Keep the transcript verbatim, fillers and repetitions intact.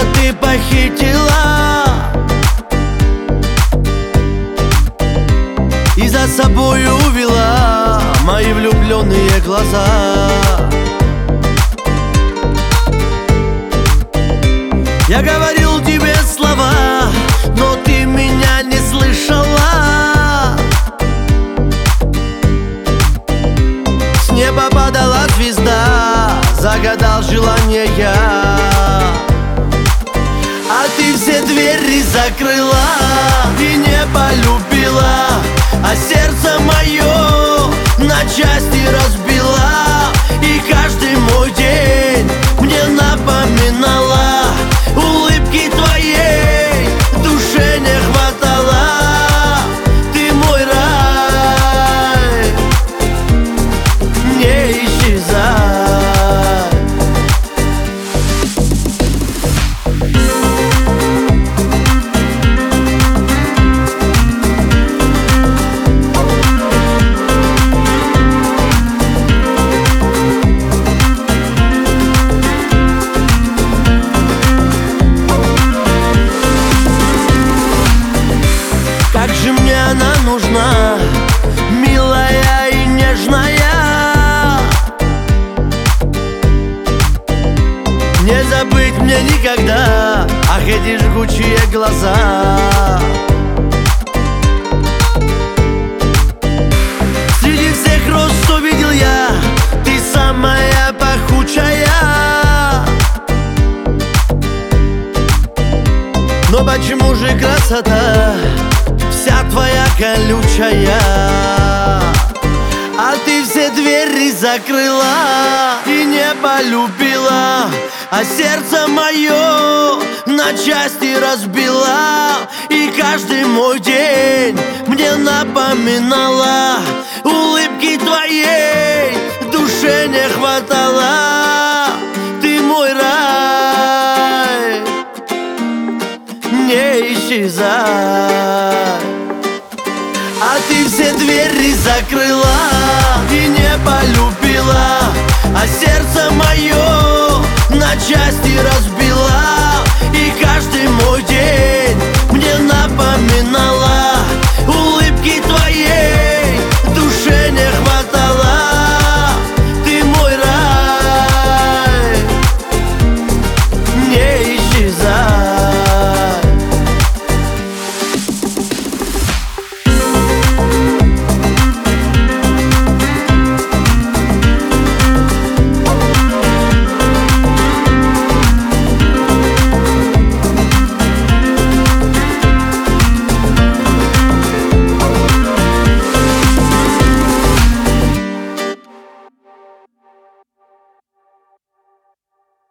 ты похитила и за собой увела мои влюбленные глаза. Я говорил тебе слова, но ты меня не слышала. С неба падала звезда, загадал желание я, а ты все двери закрыла и не полюбила, а сердце мое на части разбила. И каждый мой день мне напоминала улыбки твоей, душе не хватало. Ты мой рай, не исчезай. Как же мне она нужна, милая и нежная. Не забыть мне никогда, ах, эти жгучие глаза. Среди всех роз, что видел я, ты самая пахучая. Но почему же красота вся твоя колючая? А ты все двери закрыла и не полюбила, а сердце мое на части разбила. И каждый мой день мне напоминала улыбки твоей, душе не хватало. Ты мой рай, не исчезай. А ты все двери закрыла и не полюбила, а сердце мое на части разбила. И каждый мой день